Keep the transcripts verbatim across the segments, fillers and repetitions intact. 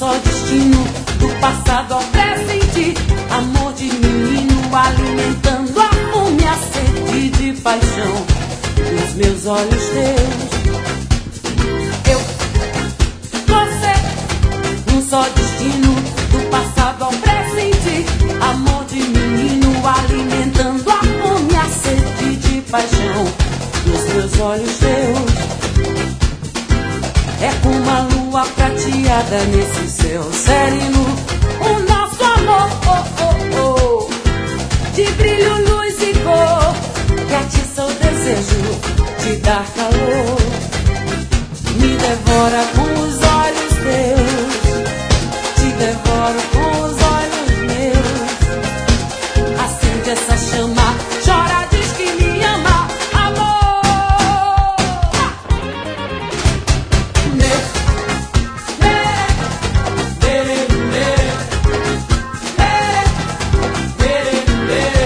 só destino, do passado ao presente. Amor de menino alimentando a fome, a sede de paixão nos meus olhos teus. Eu, você, um só destino, do passado ao presente. Amor de menino alimentando a fome, a sede de paixão nos meus olhos teus. É como a lua prateada nesse céu sereno, o nosso amor, oh, oh, oh, de brilho, luz e cor, que atiça o desejo de dar calor. Me devora com os olhos teus, te devoro com os olhos meus. Acende essa chama, chora, diz que me ama, amor. Meu, mere, mere, mere, mere, mere,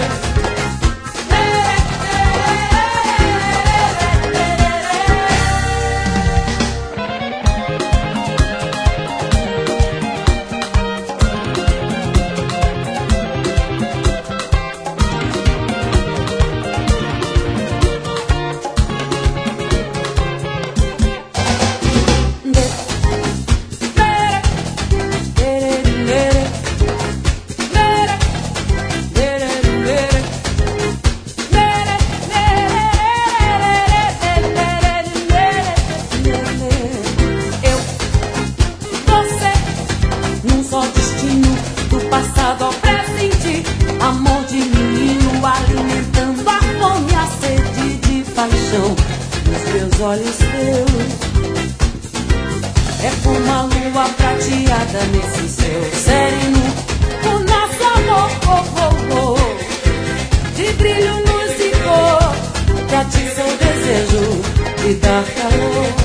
eu, você, num só destino, do passado ao presente. Amor de menino alimentando a fome, a sede de paixão nos meus olhos teus. É como a lua prateada nesse céu sereno, o nosso amor, oh, oh, oh, de brilho, luz e cor, que atiça o desejo de dar calor.